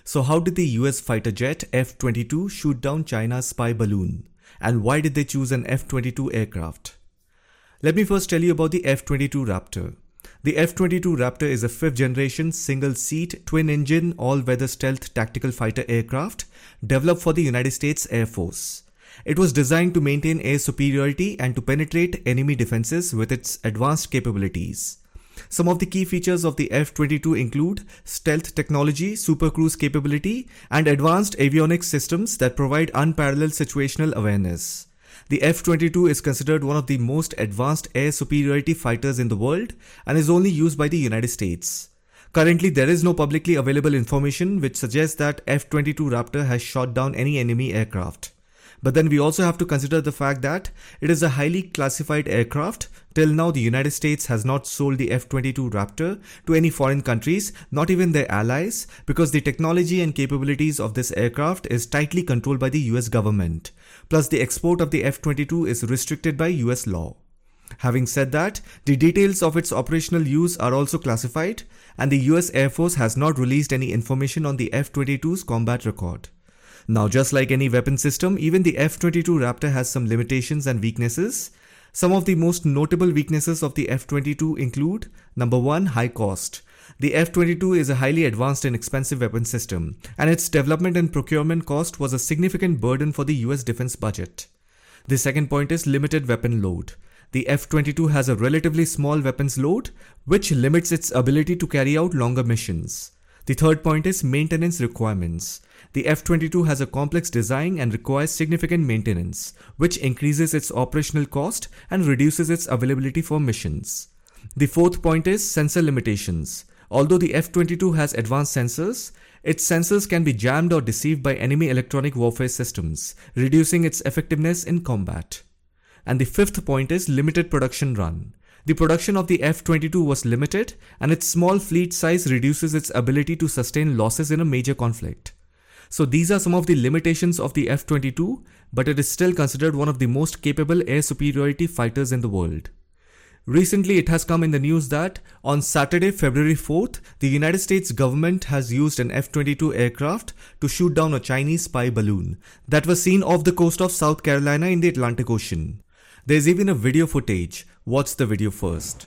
So how did the US fighter jet F-22 shoot down China's spy balloon? And why did they choose an F-22 aircraft? Let me first tell you about the F-22 Raptor. The F-22 Raptor is a 5th generation single-seat, twin-engine, all-weather stealth tactical fighter aircraft developed for the United States Air Force. It was designed to maintain air superiority and to penetrate enemy defenses with its advanced capabilities. Some of the key features of the F-22 include stealth technology, super cruise capability, and advanced avionics systems that provide unparalleled situational awareness. The F-22 is considered one of the most advanced air superiority fighters in the world and is only used by the United States. Currently, there is no publicly available information which suggests that F-22 Raptor has shot down any enemy aircraft. But then we also have to consider the fact that it is a highly classified aircraft. Till now, the United States has not sold the F-22 Raptor to any foreign countries, not even their allies, because the technology and capabilities of this aircraft is tightly controlled by the US government. Plus, the export of the F-22 is restricted by US law. Having said that, the details of its operational use are also classified, and the US Air Force has not released any information on the F-22's combat record. Now, just like any weapon system, even the F-22 Raptor has some limitations and weaknesses. Some of the most notable weaknesses of the F-22 include: number 1, high cost. The F-22 is a highly advanced and expensive weapon system, and its development and procurement cost was a significant burden for the US defense budget. The second point is limited weapon load. The F-22 has a relatively small weapons load, which limits its ability to carry out longer missions. The third point is maintenance requirements. The F-22 has a complex design and requires significant maintenance, which increases its operational cost and reduces its availability for missions. The fourth point is sensor limitations. Although the F-22 has advanced sensors, its sensors can be jammed or deceived by enemy electronic warfare systems, reducing its effectiveness in combat. And the fifth point is limited production run. The production of the F-22 was limited, and its small fleet size reduces its ability to sustain losses in a major conflict. So these are some of the limitations of the F-22, but it is still considered one of the most capable air superiority fighters in the world. Recently, it has come in the news that on Saturday, February 4th, the United States government has used an F-22 aircraft to shoot down a Chinese spy balloon that was seen off the coast of South Carolina in the Atlantic Ocean. There's even a video footage. Watch the video first.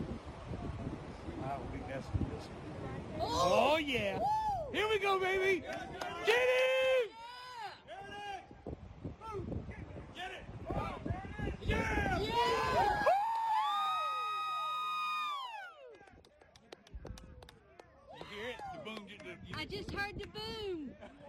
Oh yeah! Here we go, baby! Get him! Get it! Yeah! You hear it? The boom. I just heard the boom.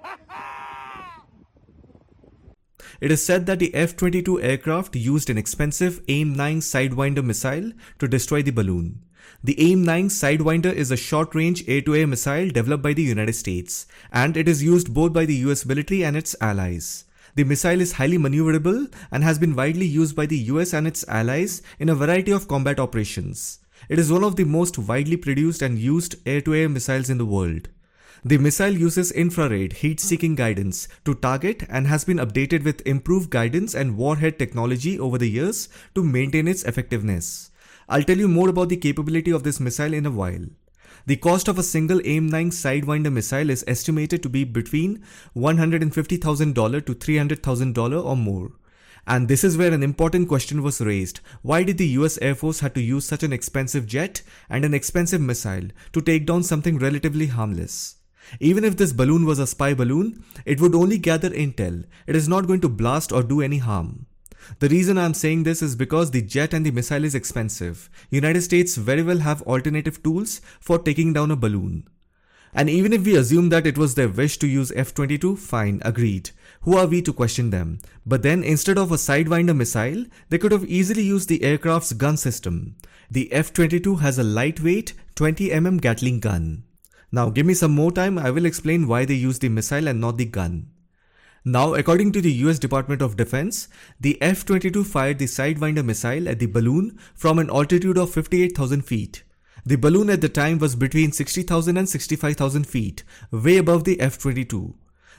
It is said that the F-22 aircraft used an expensive AIM-9 Sidewinder missile to destroy the balloon. The AIM-9 Sidewinder is a short-range air-to-air missile developed by the United States, and it is used both by the US military and its allies. The missile is highly maneuverable and has been widely used by the US and its allies in a variety of combat operations. It is one of the most widely produced and used air-to-air missiles in the world. The missile uses infrared heat-seeking guidance to target and has been updated with improved guidance and warhead technology over the years to maintain its effectiveness. I'll tell you more about the capability of this missile in a while. The cost of a single AIM-9 Sidewinder missile is estimated to be between $150,000 to $300,000 or more. And this is where an important question was raised. Why did the US Air Force have to use such an expensive jet and an expensive missile to take down something relatively harmless? Even if this balloon was a spy balloon, it would only gather intel. It is not going to blast or do any harm. The reason I am saying this is because the jet and the missile is expensive. United States very well have alternative tools for taking down a balloon. And even if we assume that it was their wish to use F-22, fine, agreed. Who are we to question them? But then instead of a Sidewinder missile, they could have easily used the aircraft's gun system. The F-22 has a lightweight 20mm Gatling gun. Now give me some more time, I will explain why they used the missile and not the gun. Now, according to the US Department of Defense, the F-22 fired the Sidewinder missile at the balloon from an altitude of 58,000 feet. The balloon at the time was between 60,000 and 65,000 feet, way above the F-22.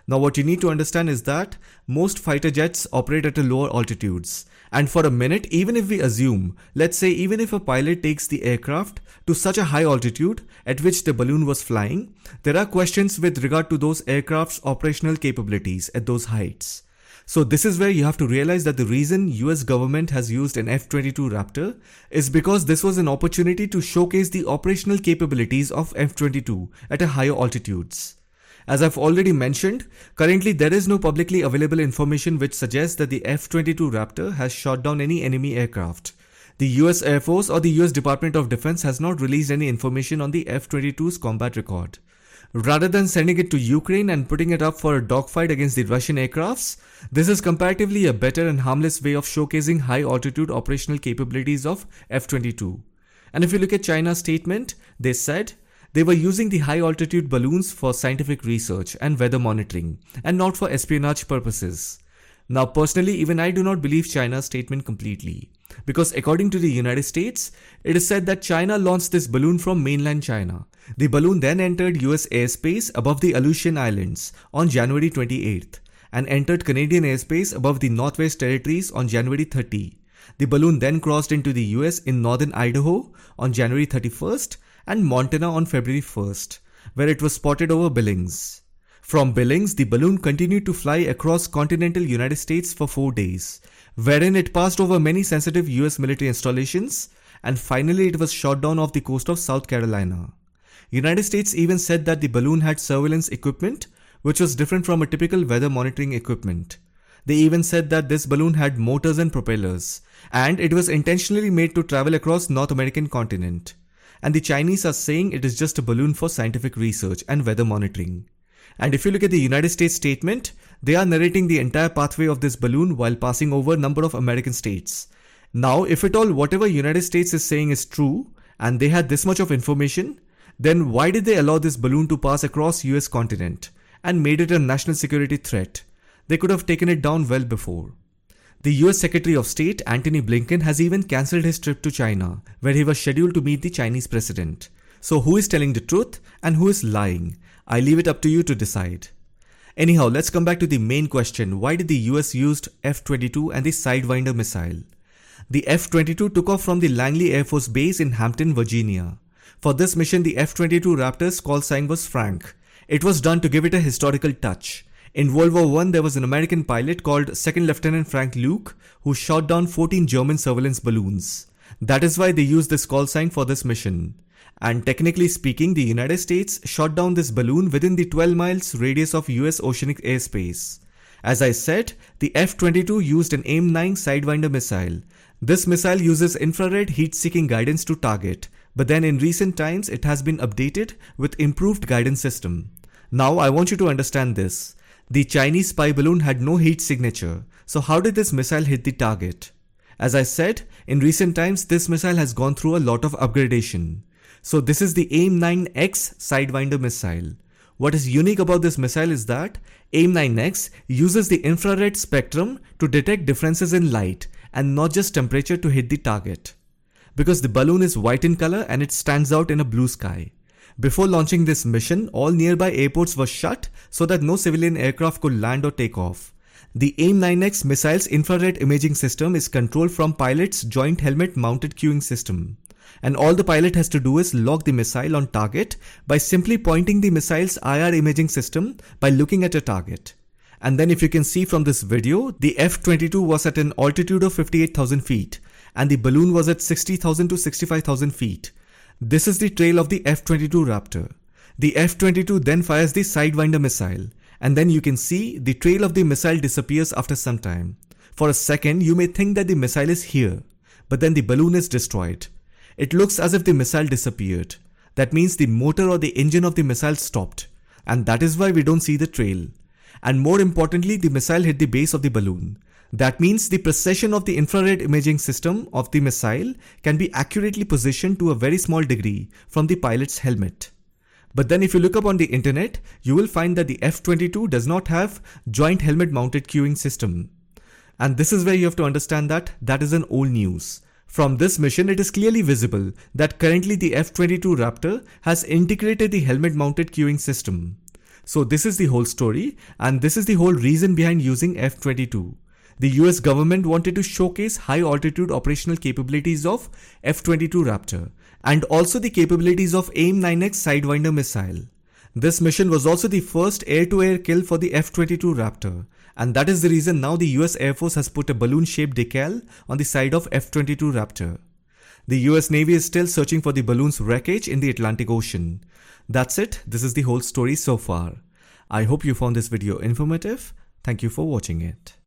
Now what you need to understand is that most fighter jets operate at a lower altitudes. And for a minute, even if we assume, let's say even if a pilot takes the aircraft to such a high altitude at which the balloon was flying, there are questions with regard to those aircraft's operational capabilities at those heights. So this is where you have to realize that the reason US government has used an F-22 Raptor is because this was an opportunity to showcase the operational capabilities of F-22 at a higher altitudes. As I've already mentioned, currently there is no publicly available information which suggests that the F-22 Raptor has shot down any enemy aircraft. The US Air Force or the US Department of Defense has not released any information on the F-22's combat record. Rather than sending it to Ukraine and putting it up for a dogfight against the Russian aircrafts, this is comparatively a better and harmless way of showcasing high altitude operational capabilities of F-22. And if you look at China's statement, they said they were using the high altitude balloons for scientific research and weather monitoring and not for espionage purposes. Now personally, even I do not believe China's statement completely, because according to the United States, it is said that China launched this balloon from mainland China. The balloon then entered US airspace above the Aleutian Islands on January 28th and entered Canadian airspace above the Northwest Territories on January 30. The balloon then crossed into the US in northern Idaho on January 31st and Montana on February 1st, where it was spotted over Billings. From Billings, the balloon continued to fly across continental United States for 4 days, wherein it passed over many sensitive US military installations, and finally it was shot down off the coast of South Carolina. United States even said that the balloon had surveillance equipment, which was different from a typical weather monitoring equipment. They even said that this balloon had motors and propellers, and it was intentionally made to travel across North American continent. And the Chinese are saying it is just a balloon for scientific research and weather monitoring. And if you look at the United States statement, they are narrating the entire pathway of this balloon while passing over a number of American states. Now, if at all whatever United States is saying is true, and they had this much of information, then why did they allow this balloon to pass across US continent and made it a national security threat? They could have taken it down well before. The US Secretary of State Antony Blinken has even cancelled his trip to China, where he was scheduled to meet the Chinese president. So who is telling the truth and who is lying? I leave it up to you to decide. Anyhow, let's come back to the main question. Why did the US use F-22 and the Sidewinder missile? The F-22 took off from the Langley Air Force Base in Hampton, Virginia. For this mission, the F-22 Raptor's call sign was Frank. It was done to give it a historical touch. In World War I, there was an American pilot called Second Lieutenant Frank Luke who shot down 14 German surveillance balloons. That is why they used this call sign for this mission. And technically speaking, the United States shot down this balloon within the 12 miles radius of US oceanic airspace. As I said, the F-22 used an AIM-9 Sidewinder missile. This missile uses infrared heat-seeking guidance to target, but then in recent times it has been updated with improved guidance system. Now I want you to understand this. The Chinese spy balloon had no heat signature, so how did this missile hit the target? As I said, in recent times this missile has gone through a lot of upgradation. So this is the AIM-9X Sidewinder missile. What is unique about this missile is that AIM-9X uses the infrared spectrum to detect differences in light and not just temperature to hit the target. Because the balloon is white in color and it stands out in a blue sky. Before launching this mission, all nearby airports were shut so that no civilian aircraft could land or take off. The AIM-9X missile's infrared imaging system is controlled from pilot's joint helmet mounted cueing system. And all the pilot has to do is lock the missile on target by simply pointing the missile's IR imaging system by looking at a target. And then if you can see from this video, the F-22 was at an altitude of 58,000 feet and the balloon was at 60,000 to 65,000 feet. This is the trail of the F-22 Raptor. The F-22 then fires the Sidewinder missile, and then you can see the trail of the missile disappears after some time. For a second, you may think that the missile is here, but then the balloon is destroyed. It looks as if the missile disappeared. That means the motor or the engine of the missile stopped, and that is why we don't see the trail. And more importantly, the missile hit the base of the balloon. That means the precision of the infrared imaging system of the missile can be accurately positioned to a very small degree from the pilot's helmet. But then if you look up on the internet, you will find that the F-22 does not have joint helmet mounted cueing system. And this is where you have to understand that is an old news. From this mission, it is clearly visible that currently the F-22 Raptor has integrated the helmet mounted cueing system. So this is the whole story, and this is the whole reason behind using F-22. The US government wanted to showcase high altitude operational capabilities of F-22 Raptor and also the capabilities of AIM-9X Sidewinder missile. This mission was also the first air-to-air kill for the F-22 Raptor, and that is the reason now the US Air Force has put a balloon-shaped decal on the side of F-22 Raptor. The US Navy is still searching for the balloon's wreckage in the Atlantic Ocean. That's it. This is the whole story so far. I hope you found this video informative. Thank you for watching it.